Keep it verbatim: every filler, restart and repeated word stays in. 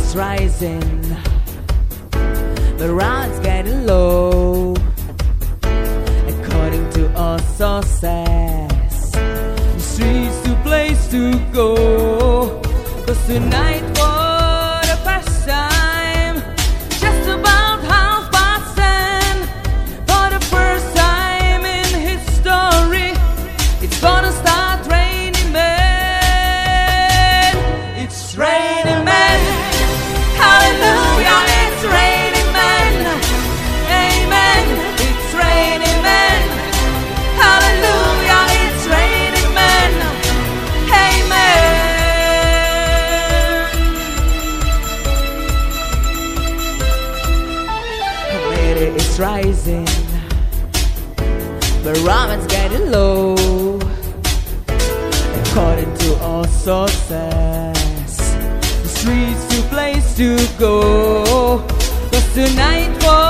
is rising, the round's getting low. According to all sources, the street's the place to go. 'Cause tonight for the first time, just about half past ten, for the first time in history, it's gonna start raining men. It's raining men. Hallelujah, it's raining men. Amen. It's raining men. Hallelujah, it's raining men. Amen. Lady is rising, the ramen's getting low. According to all sources, the street's the place to go. 'Cause tonight was